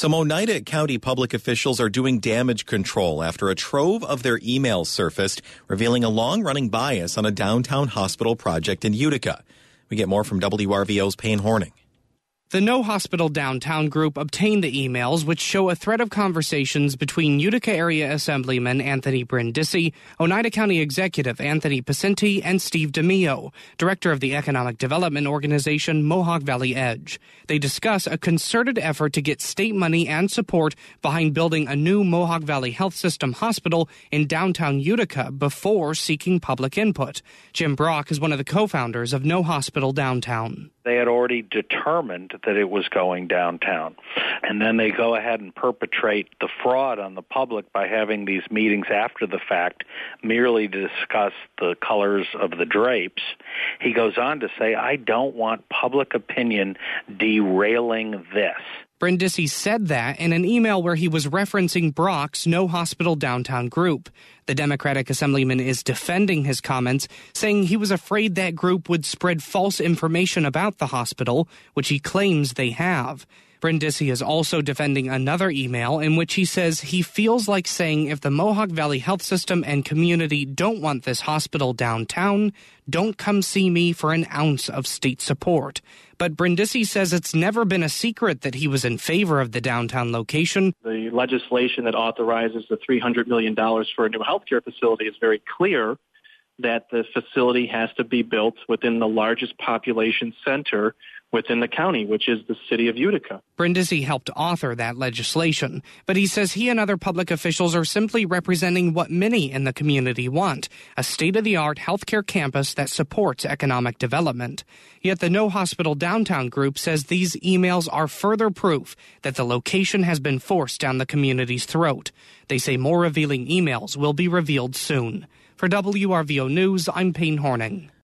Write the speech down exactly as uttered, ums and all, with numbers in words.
Some Oneida County public officials are doing damage control after a trove of their emails surfaced, revealing a long-running bias on a downtown hospital project in Utica. We get more from W R V O's Payne Horning. The No Hospital Downtown group obtained the emails, which show a thread of conversations between Utica Area Assemblyman Anthony Brindisi, Oneida County Executive Anthony Pacenti, and Steve DeMio, Director of the Economic Development Organization Mohawk Valley Edge. They discuss a concerted effort to get state money and support behind building a new Mohawk Valley Health System hospital in downtown Utica before seeking public input. Jim Brock is one of the co-founders of No Hospital Downtown. They had already determined that it was going downtown. And then they go ahead and perpetrate the fraud on the public by having these meetings after the fact, merely to discuss the colors of the drapes. He goes on to say, I don't want public opinion derailing this. Brindisi said that in an email where he was referencing Brock's No Hospital Downtown group. The Democratic Assemblyman is defending his comments, saying he was afraid that group would spread false information about the hospital, which he claims they have. Brindisi is also defending another email in which he says he feels like saying if the Mohawk Valley Health System and community don't want this hospital downtown, don't come see me for an ounce of state support. But Brindisi says it's never been a secret that he was in favor of the downtown location. The legislation that authorizes the three hundred million dollars for a new healthcare facility is very clear that the facility has to be built within the largest population center within the county, which is the city of Utica. Brindisi helped author that legislation, but he says he and other public officials are simply representing what many in the community want, a state-of-the-art healthcare campus that supports economic development. Yet the No Hospital Downtown group says these emails are further proof that the location has been forced down the community's throat. They say more revealing emails will be revealed soon. For W R V O News, I'm Payne Horning.